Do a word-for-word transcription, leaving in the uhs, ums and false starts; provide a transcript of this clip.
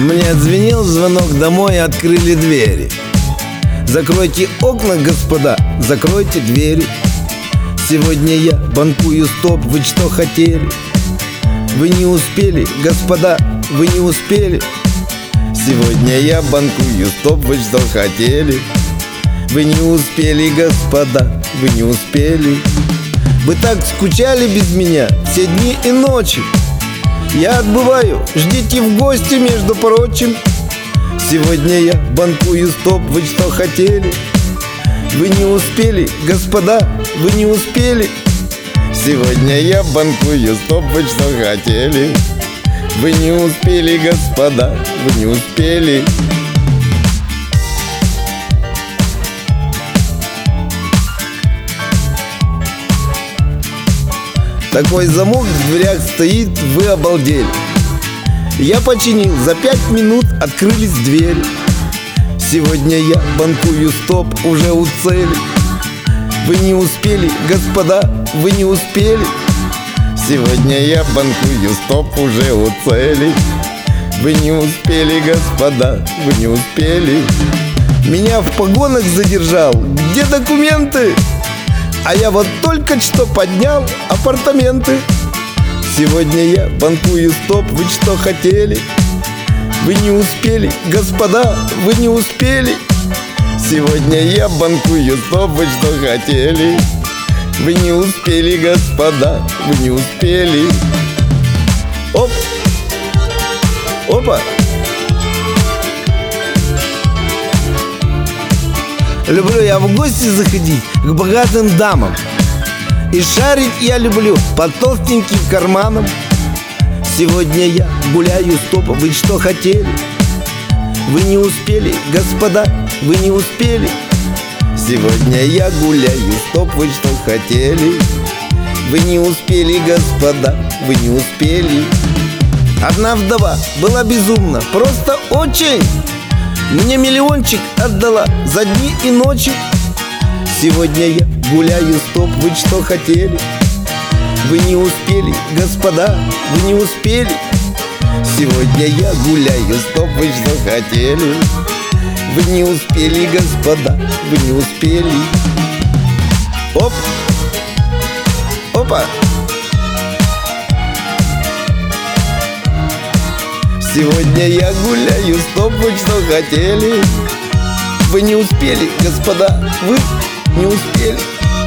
Мне отзвенел звонок домой, открыли двери. Закройте окна, господа, закройте двери. Сегодня я банкую стоп, вы что хотели? Вы не успели, господа, вы не успели. Сегодня я банкую стоп, вы что хотели? Вы не успели, господа, вы не успели. Вы так скучали без меня все дни и ночи. Я отбываю, ждите в гости, между прочим. Сегодня я банкую стоп, вы что хотели? Вы не успели, господа, вы не успели. Сегодня я банкую стоп, вы что хотели? Вы не успели, господа, вы не успели. Такой замок в дверях стоит, вы обалдели. Я починил, за пять минут открылись двери. Сегодня я банкую стоп, уже у цели. Вы не успели, господа, вы не успели. Сегодня я банкую стоп, уже у цели. Вы не успели, господа, вы не успели. Меня в погонах задержал, где документы? А я вот только что поднял апартаменты. Сегодня я банкую стоп, вы что хотели? Вы не успели, господа, вы не успели. Сегодня я банкую стоп, вы что хотели? Вы не успели, господа, вы не успели. Оп! Опа! Люблю я в гости заходить к богатым дамам. И шарить я люблю по толстеньким карманам. Сегодня я гуляю стоп, вы что хотели? Вы не успели, господа, вы не успели. Сегодня я гуляю стоп, вы что хотели? Вы не успели, господа, вы не успели. Одна вдова была безумна, просто очень. Мне миллиончик отдала за дни и ночи. Сегодня я гуляю стоп, вы что хотели? Вы не успели, господа, вы не успели. Сегодня я гуляю стоп, вы что хотели? Вы не успели, господа, вы не успели. Оп! Опа! Сегодня я гуляю стоп, вы что хотели? Вы не успели, господа, вы не успели.